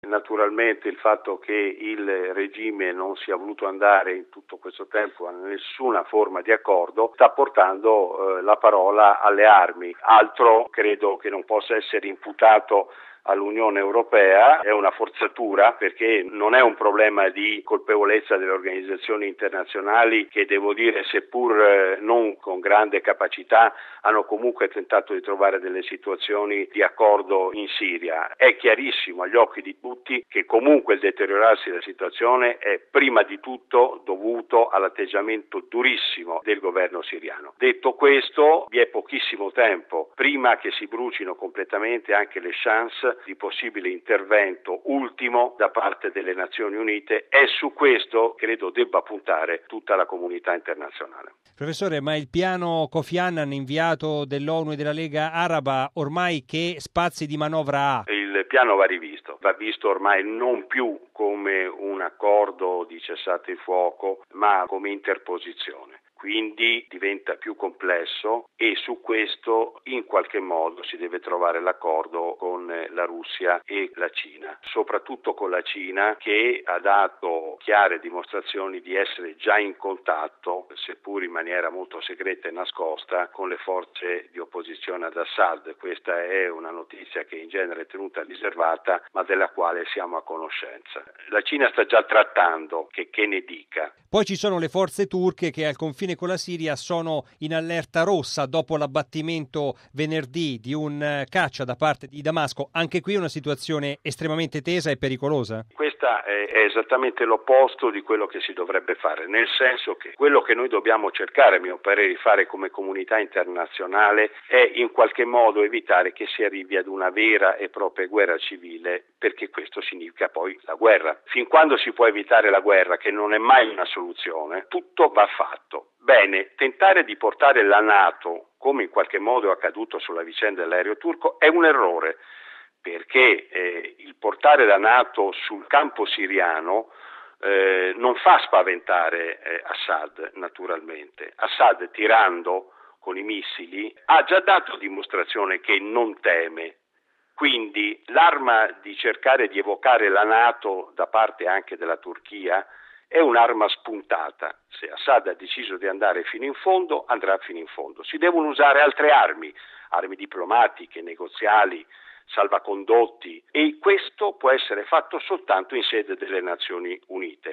Naturalmente il fatto che il regime non sia voluto andare in tutto questo tempo a nessuna forma di accordo sta portando la parola alle armi. Altro credo che non possa essere imputato all'Unione Europea, è una forzatura perché non è un problema di colpevolezza delle organizzazioni internazionali che, devo dire, seppur non con grande capacità, hanno comunque tentato di trovare delle situazioni di accordo in Siria. È chiarissimo agli occhi di tutti che comunque il deteriorarsi della situazione è prima di tutto dovuto all'atteggiamento durissimo del governo siriano. Detto questo, vi è pochissimo tempo prima che si brucino completamente anche le chance di possibile intervento ultimo da parte delle Nazioni Unite e su questo credo debba puntare tutta la comunità internazionale. Professore, ma il piano Kofi Annan inviato dell'ONU e della Lega Araba ormai che spazi di manovra ha? Il piano va visto ormai non più come un accordo di cessate il fuoco, ma come interposizione. Quindi diventa più complesso e su questo in qualche modo si deve trovare l'accordo con la Russia e la Cina, soprattutto con la Cina che ha dato chiare dimostrazioni di essere già in contatto, seppur in maniera molto segreta e nascosta, con le forze di opposizione ad Assad. Questa è una notizia che in genere è tenuta riservata, ma della quale siamo a conoscenza. La Cina sta già trattando, che ne dica. Poi ci sono le forze turche che al confine con la Siria sono in allerta rossa dopo l'abbattimento venerdì di un caccia da parte di Damasco. Anche qui una situazione estremamente tesa e pericolosa. Questa è esattamente l'opposto di quello che si dovrebbe fare, nel senso che quello che noi dobbiamo cercare, a mio parere, di fare come comunità internazionale è in qualche modo evitare che si arrivi ad una vera e propria guerra civile, perché questo significa poi la guerra. Fin quando si può evitare la guerra, che non è mai una soluzione, tutto va fatto. Bene, tentare di portare la NATO, come in qualche modo è accaduto sulla vicenda dell'aereo turco, è un errore, perché il portare la NATO sul campo siriano non fa spaventare Assad, naturalmente. Assad, tirando con i missili, ha già dato dimostrazione che non teme. Quindi l'arma di cercare di evocare la NATO da parte anche della Turchia è un'arma spuntata. Se Assad ha deciso di andare fino in fondo, andrà fino in fondo. Si devono usare altre armi diplomatiche, negoziali, salvacondotti, e questo può essere fatto soltanto in sede delle Nazioni Unite.